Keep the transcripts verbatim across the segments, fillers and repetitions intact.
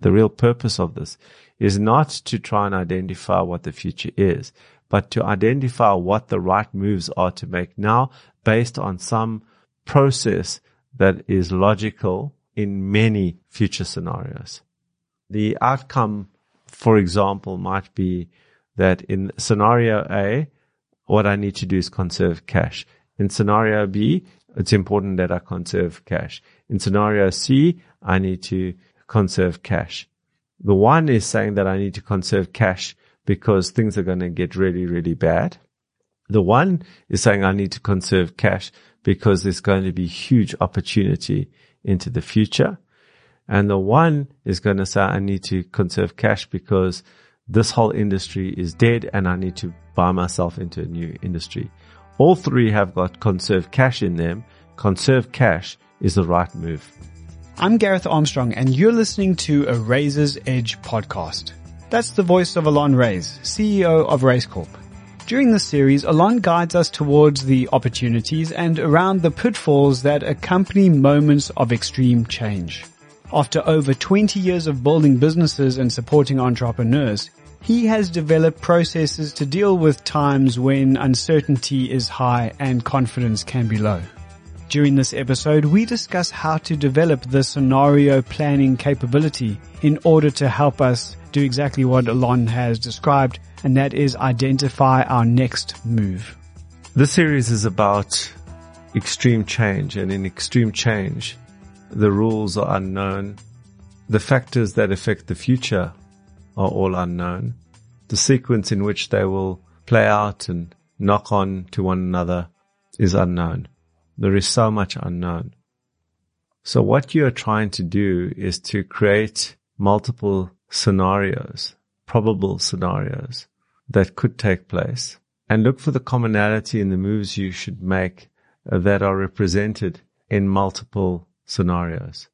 the real purpose of this is not to try and identify what the future is, but to identify what the right moves are to make now based on some process that is logical in many future scenarios. The outcome, for example, might be that in scenario A, what I need to do is conserve cash. In scenario B, it's important that I conserve cash. In scenario C, I need to conserve cash. The one is saying that I need to conserve cash because things are going to get really, really bad. The one is saying I need to conserve cash because there's going to be huge opportunity into the future. And the one is going to say I need to conserve cash because this whole industry is dead and I need to buy myself into a new industry. All three have got conserve cash in them. Conserve cash is the right move. I'm Gareth Armstrong and you're listening to a Razor's Edge podcast. That's the voice of Alon Reyes, C E O of Racecorp. During this series, Alon guides us towards the opportunities and around the pitfalls that accompany moments of extreme change. After over twenty years of building businesses and supporting entrepreneurs, he has developed processes to deal with times when uncertainty is high and confidence can be low. During this episode, we discuss how to develop the scenario planning capability in order to help us do exactly what Alon has described, and that is identify our next move. This series is about extreme change, and in extreme change, the rules are unknown. The factors that affect the future are all unknown. The sequence in which they will play out and knock on to one another is unknown. There is so much unknown. So what you are trying to do is to create multiple scenarios, probable scenarios that could take place, and look for the commonality in the moves you should make that are represented in multiple scenarios.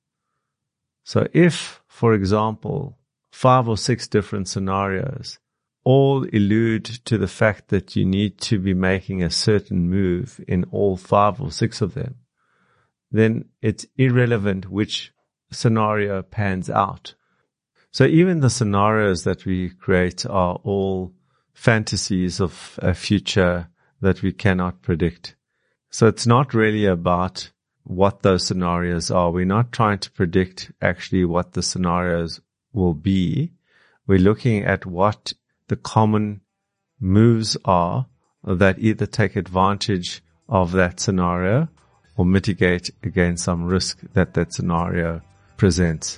So if, for example, five or six different scenarios all allude to the fact that you need to be making a certain move in all five or six of them, then it's irrelevant which scenario pans out. So even the scenarios that we create are all fantasies of a future that we cannot predict. So it's not really about what those scenarios are. We're not trying to predict actually what the scenarios will be. We're looking at what the common moves are that either take advantage of that scenario or mitigate against some risk that that scenario presents.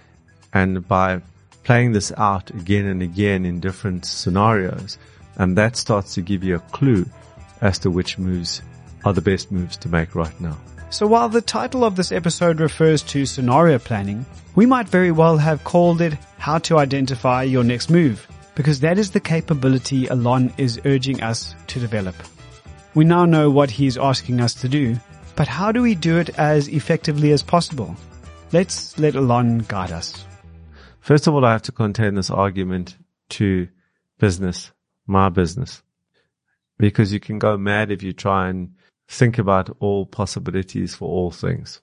And by playing this out again and again in different scenarios, and that starts to give you a clue as to which moves are the best moves to make right now. So while the title of this episode refers to scenario planning, we might very well have called it How to Identify Your Next Move, because that is the capability Alon is urging us to develop. We now know what he's asking us to do, but how do we do it as effectively as possible? Let's let Alon guide us. First of all, I have to contain this argument to business, my business, because you can go mad if you try and think about all possibilities for all things.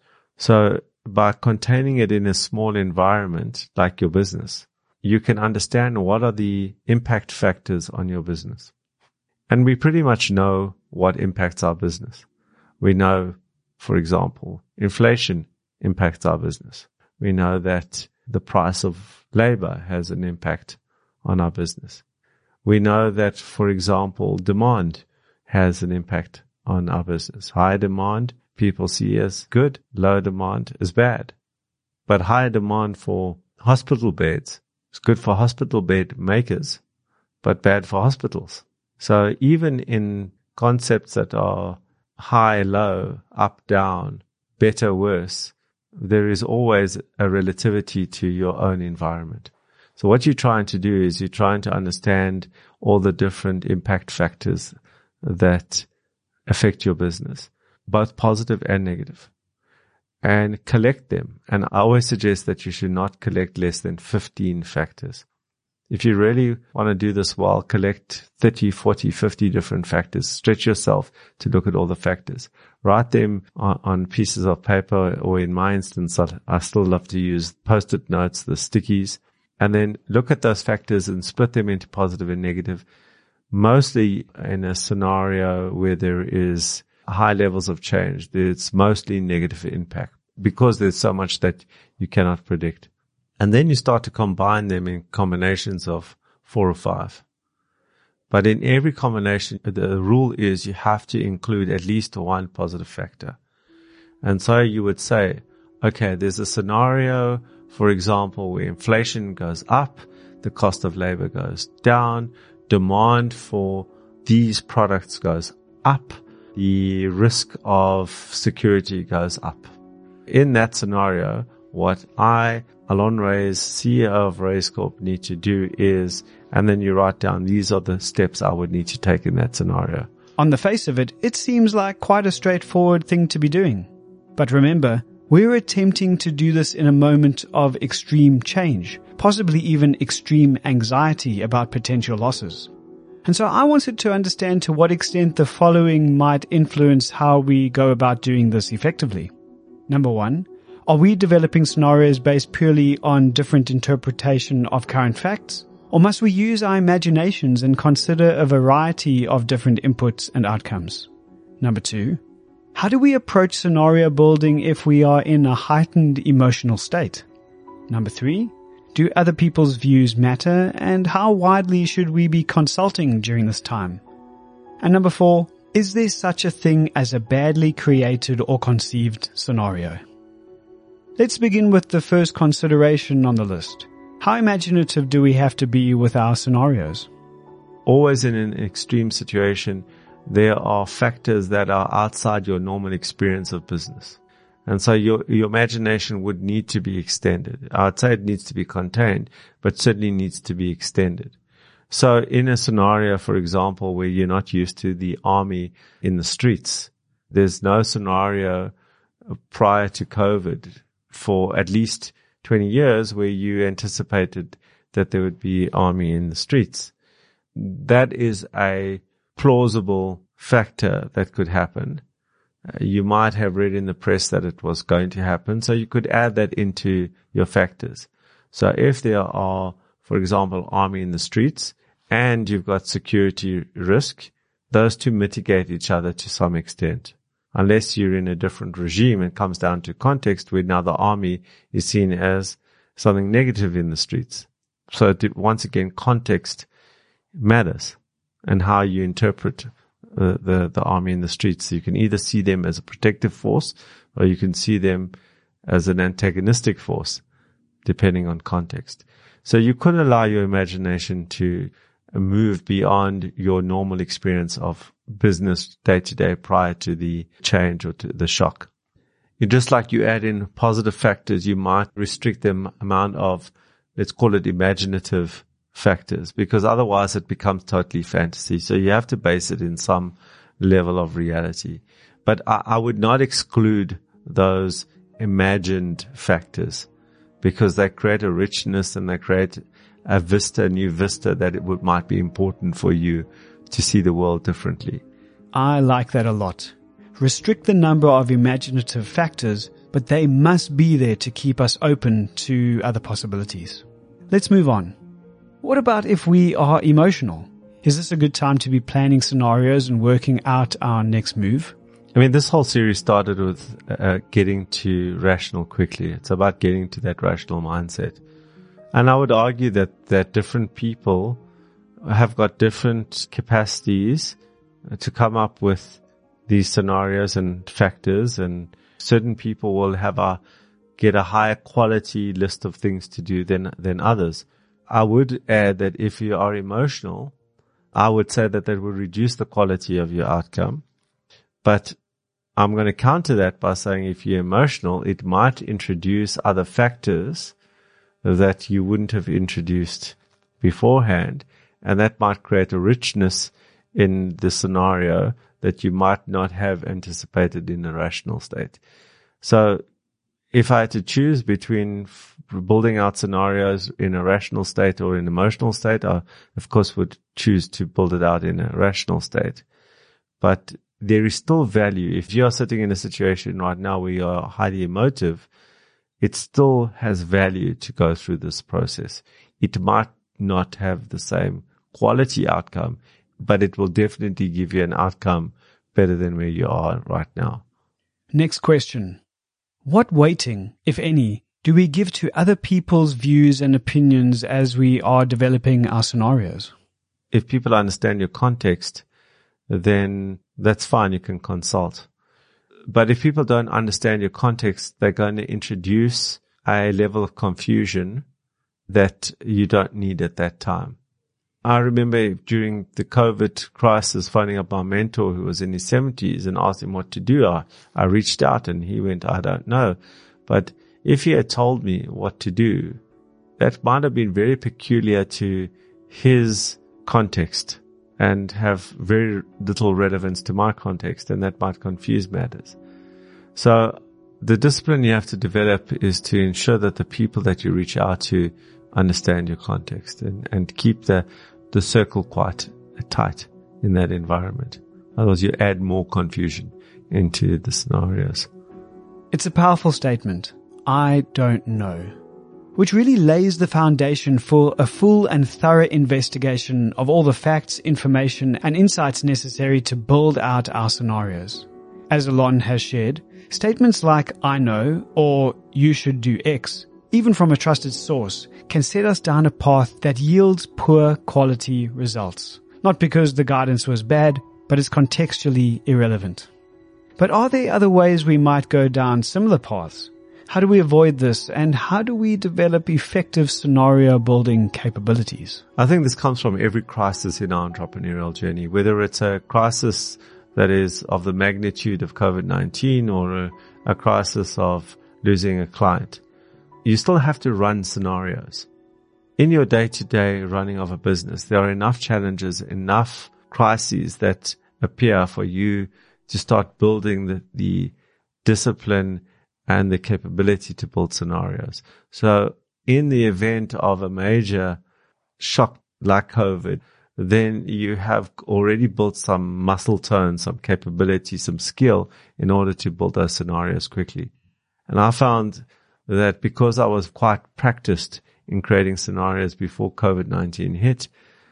So by containing it in a small environment like your business, you can understand what are the impact factors on your business. And we pretty much know what impacts our business. We know, for example, inflation impacts our business. We know that the price of labor has an impact on our business. We know that, for example, demand has an impact on our business. High demand, people see as good. Low demand is bad. But high demand for hospital beds is good for hospital bed makers, but bad for hospitals. So even in concepts that are high, low, up, down, better, worse, there is always a relativity to your own environment. So what you're trying to do is you're trying to understand all the different impact factors that affect your business, both positive and negative, and collect them. And I always suggest that you should not collect less than fifteen factors. If you really want to do this well, collect thirty, forty, fifty different factors. Stretch yourself to look at all the factors. Write them on, on pieces of paper, or in my instance, I, I still love to use post-it notes, the stickies, and then look at those factors and split them into positive and negative, mostly in a scenario where there is high levels of change. There's mostly negative impact because there's so much that you cannot predict. And then you start to combine them in combinations of four or five. But in every combination, the rule is you have to include at least one positive factor. And so you would say, okay, there's a scenario, for example, where inflation goes up, the cost of labor goes down, demand for these products goes up, the risk of security goes up. In that scenario, what I, Alon Reyes, C E O of Reyes Corp, need to do is, and then you write down, these are the steps I would need to take in that scenario. On the face of it, it seems like quite a straightforward thing to be doing. But remember, we're attempting to do this in a moment of extreme change, possibly even extreme anxiety about potential losses. And so I wanted to understand to what extent the following might influence how we go about doing this effectively. Number one, are we developing scenarios based purely on different interpretation of current facts? Or must we use our imaginations and consider a variety of different inputs and outcomes? Number two, how do we approach scenario building if we are in a heightened emotional state? Number three, do other people's views matter, and how widely should we be consulting during this time? And number four, is there such a thing as a badly created or conceived scenario? Let's begin with the first consideration on the list. How imaginative do we have to be with our scenarios? Always in an extreme situation, there are factors that are outside your normal experience of business. And so your, your imagination would need to be extended. I would say it needs to be contained, but certainly needs to be extended. So in a scenario, for example, where you're not used to the army in the streets, there's no scenario prior to COVID for at least twenty years where you anticipated that there would be army in the streets. That is a plausible factor that could happen. Uh, you might have read in the press that it was going to happen, so you could add that into your factors. So if there are, for example, army in the streets and you've got security risk, those two mitigate each other to some extent. Unless you're in a different regime, it comes down to context where now the army is seen as something negative in the streets. So to, once again, context matters and how you interpret uh, the, the army in the streets. So you can either see them as a protective force or you can see them as an antagonistic force, depending on context. So you could allow your imagination to move beyond your normal experience of business day to day prior to the change or to the shock. You just like you add in positive factors, you might restrict the amount of, let's call it imaginative factors, because otherwise it becomes totally fantasy. So you have to base it in some level of reality. But I, I would not exclude those imagined factors because they create a richness and they create a vista, a new vista that it would, might be important for you to see the world differently. I like that a lot. Restrict the number of imaginative factors, but they must be there to keep us open to other possibilities. Let's move on. What about if we are emotional? Is this a good time to be planning scenarios and working out our next move? I mean, this whole series started with uh, getting to rational quickly. It's about getting to that rational mindset. And I would argue that, that different people have got different capacities to come up with these scenarios and factors, and certain people will have a, get a higher quality list of things to do than, than others. I would add that if you are emotional, I would say that that would reduce the quality of your outcome. But I'm going to counter that by saying if you're emotional, it might introduce other factors that you wouldn't have introduced beforehand. And that might create a richness in the scenario that you might not have anticipated in a rational state. So if I had to choose between f- building out scenarios in a rational state or an emotional state, I, of course, would choose to build it out in a rational state. But there is still value. If you are sitting in a situation right now where you are highly emotive, it still has value to go through this process. It might not have the same quality outcome, but it will definitely give you an outcome better than where you are right now. Next question. What weighting, if any, do we give to other people's views and opinions as we are developing our scenarios? If people understand your context, then that's fine. You can consult. But if people don't understand your context, they're going to introduce a level of confusion that you don't need at that time. I remember during the COVID crisis, phoning up my mentor who was in his seventies and asked him what to do. I, I reached out and he went, I don't know. But if he had told me what to do, that might have been very peculiar to his context and have very little relevance to my context, and that might confuse matters. So the discipline you have to develop is to ensure that the people that you reach out to understand your context and, and keep the the circle quite tight in that environment. Otherwise, you add more confusion into the scenarios. It's a powerful statement. I don't know. Which really lays the foundation for a full and thorough investigation of all the facts, information, and insights necessary to build out our scenarios. As Alon has shared, statements like I know or you should do X, even from a trusted source, can set us down a path that yields poor quality results. Not because the guidance was bad, but is contextually irrelevant. But are there other ways we might go down similar paths? How do we avoid this, and how do we develop effective scenario building capabilities? I think this comes from every crisis in our entrepreneurial journey, whether it's a crisis that is of the magnitude of COVID nineteen or a, a crisis of losing a client. You still have to run scenarios. In your day-to-day running of a business, there are enough challenges, enough crises that appear for you to start building the, the discipline and the capability to build scenarios. So in the event of a major shock like COVID, then you have already built some muscle tone, some capability, some skill in order to build those scenarios quickly. And I found that because I was quite practiced in creating scenarios before COVID nineteen hit,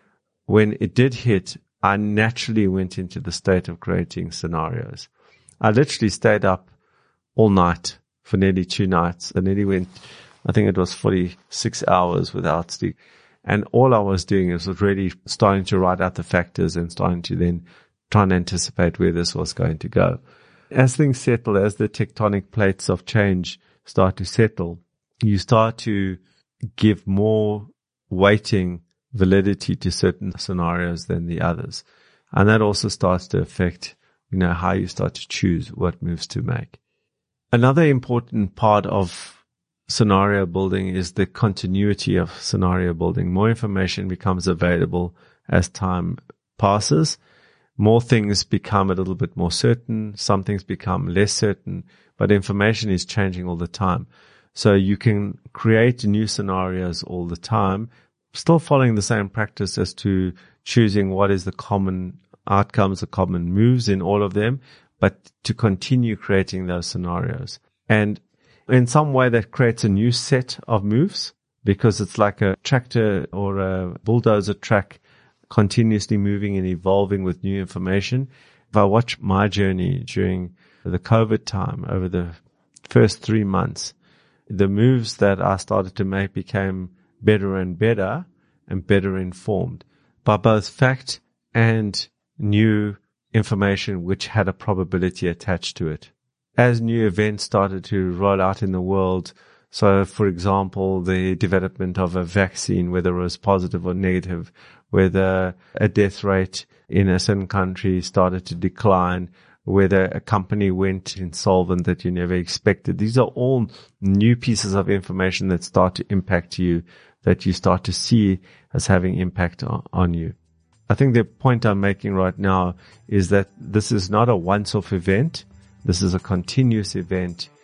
when it did hit, I naturally went into the state of creating scenarios. I literally stayed up all night for nearly two nights. I nearly went, I think it was forty-six hours without sleep. And all I was doing is was really starting to write out the factors and starting to then try and anticipate where this was going to go. As things settle, as the tectonic plates of change start to settle, you start to give more weighting, validity to certain scenarios than the others. And that also starts to affect, you know, how you start to choose what moves to make. Another important part of scenario building is the continuity of scenario building. More information becomes available as time passes. More things become a little bit more certain. Some things become less certain, but information is changing all the time. So you can create new scenarios all the time, still following the same practice as to choosing what is the common outcomes, the common moves in all of them, but to continue creating those scenarios. And in some way that creates a new set of moves, because it's like a tractor or a bulldozer track continuously moving and evolving with new information. If I watch my journey during the COVID time over the first three months, the moves that I started to make became better and better and better informed by both fact and new information which had a probability attached to it. As new events started to roll out in the world, so for example, the development of a vaccine, whether it was positive or negative, whether a death rate in a certain country started to decline, whether a company went insolvent that you never expected. These are all new pieces of information that start to impact you, that you start to see as having impact on, on you. I think the point I'm making right now is that this is not a once-off event. This is a continuous event.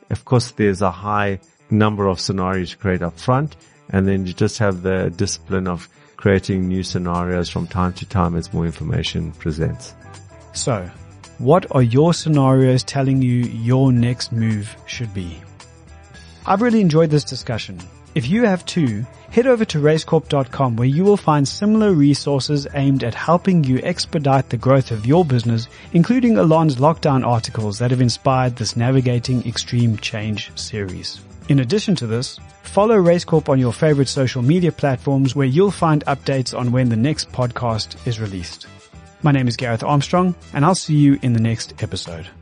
Of course, there's a high number of scenarios to create up front, and then you just have the discipline of creating new scenarios from time to time as more information presents. So, what are your scenarios telling you your next move should be? I've really enjoyed this discussion. If you have too, head over to race corp dot com where you will find similar resources aimed at helping you expedite the growth of your business, including Alon's lockdown articles that have inspired this Navigating Extreme Change series. In addition to this, follow RaceCorp on your favorite social media platforms where you'll find updates on when the next podcast is released. My name is Gareth Armstrong, and I'll see you in the next episode.